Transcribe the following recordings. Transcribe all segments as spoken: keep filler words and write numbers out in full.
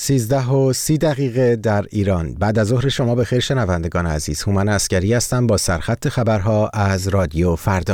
سیزده و سی دقیقه در ایران. بعد از ظهر شما بخیر شنوندگان عزیز. هومن عسگری هستم با سرخط خبرها از رادیو فردا.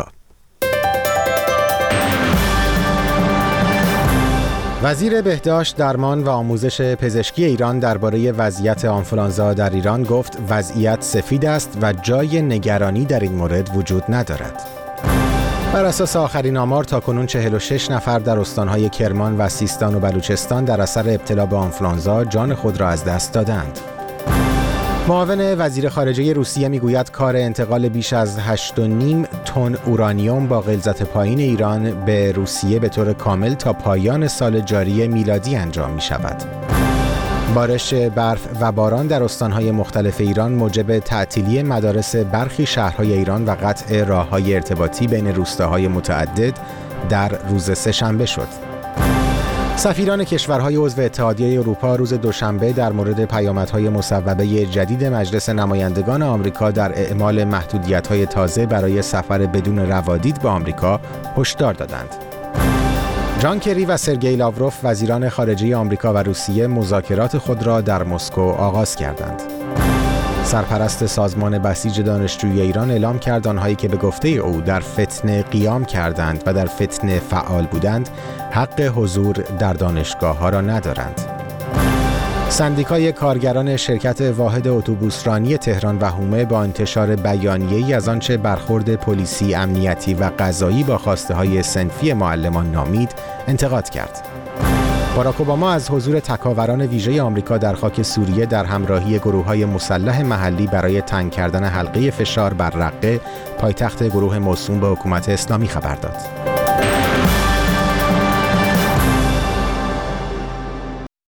وزیر بهداشت، درمان و آموزش پزشکی ایران درباره وضعیت آنفولانزا در ایران گفت وضعیت سفید است و جای نگرانی در این مورد وجود ندارد. بر اساس آخرین آمار تاکنون چهل و شش نفر در استانهای کرمان و سیستان و بلوچستان در اثر ابتلا به آنفولانزا جان خود را از دست دادند. معاون وزیر خارجه روسیه میگوید کار انتقال بیش از هشت و نیم تن اورانیوم با غلظت پایین ایران به روسیه به طور کامل تا پایان سال جاری میلادی انجام می شود. بارش برف و باران در استانهای مختلف ایران موجب تعطیلی مدارس برخی شهرهای ایران و قطع راههای ارتباطی بین روستاهای متعدد در روز سه‌شنبه شد. سفیران کشورهای عضو اتحادیه اروپا روز دوشنبه در مورد پیامدهای مصوبه جدید مجلس نمایندگان آمریکا در اعمال محدودیت‌های تازه برای سفر بدون روادید به آمریکا هشدار دادند. جان کری و سرگئی لاوروف وزیران خارجه آمریکا و روسیه مذاکرات خود را در مسکو آغاز کردند. سرپرست سازمان بسیج دانشجویی ایران اعلام کرد آنهایی که به گفته او در فتنه قیام کردند و در فتنه فعال بودند حق حضور در دانشگاه‌ها را ندارند. سندیکای کارگران شرکت واحد اتوبوسرانی تهران و حومه با انتشار بیانیه‌ای از آنچه برخورد پلیسی، امنیتی و قضایی با خواسته‌های صنفی معلمان نامید انتقاد کرد. باراک اوباما از حضور تکاوران ویژه آمریکا در خاک سوریه در همراهی گروه‌های مسلح محلی برای تنگ کردن حلقه فشار بر رقه، پایتخت گروه موسوم به حکومت اسلامی، خبر داد.